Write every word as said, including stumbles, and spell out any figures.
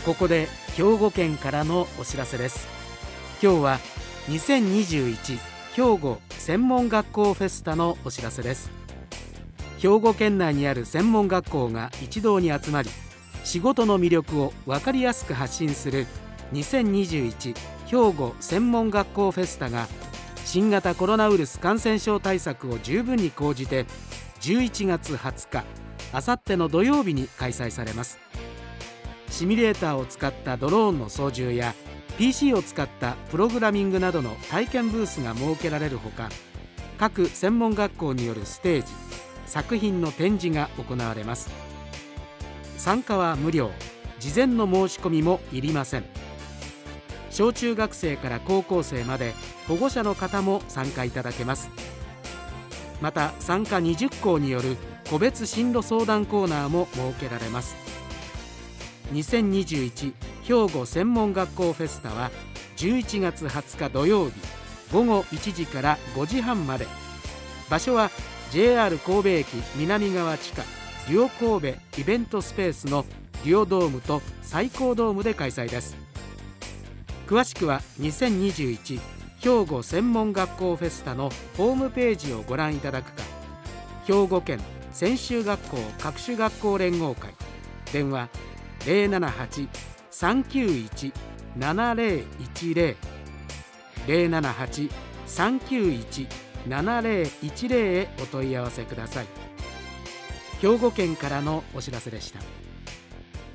ここで兵庫県からのお知らせです。今日はにせんにじゅういち兵庫専門学校フェスタのお知らせです。兵庫県内にある専門学校が一堂に集まり、仕事の魅力を分かりやすく発信するにせんにじゅういち兵庫専門学校フェスタが、新型コロナウイルス感染症対策を十分に講じてじゅういちがつはつか、あさっての土曜日に開催されます。シミュレーターを使ったドローンの操縦や ピーシー を使ったプログラミングなどの体験ブースが設けられるほか、各専門学校によるステージ、作品の展示が行われます。参加は無料、事前の申し込みもいりません。小中学生から高校生まで保護者の方も参加いただけます。また参加にじゅっこうによる個別進路相談コーナーも設けられます。にせんにじゅういち兵庫専門学校フェスタはじゅういちがつはつか土曜日ごごいちじからごじはんまで。場所は ジェイアール 神戸駅南側地下デュオ神戸イベントスペースのデュオドームと最高ドームで開催です。詳しくはにせんにじゅういち兵庫専門学校フェスタのホームページをご覧いただくか、兵庫県専修学校各種学校連合会電話 ゼロななはち さんきゅういち ななゼロいちゼロ ゼロななはち さんきゅういち ななゼロいちゼロへお問い合わせください。兵庫県からのお知らせでした。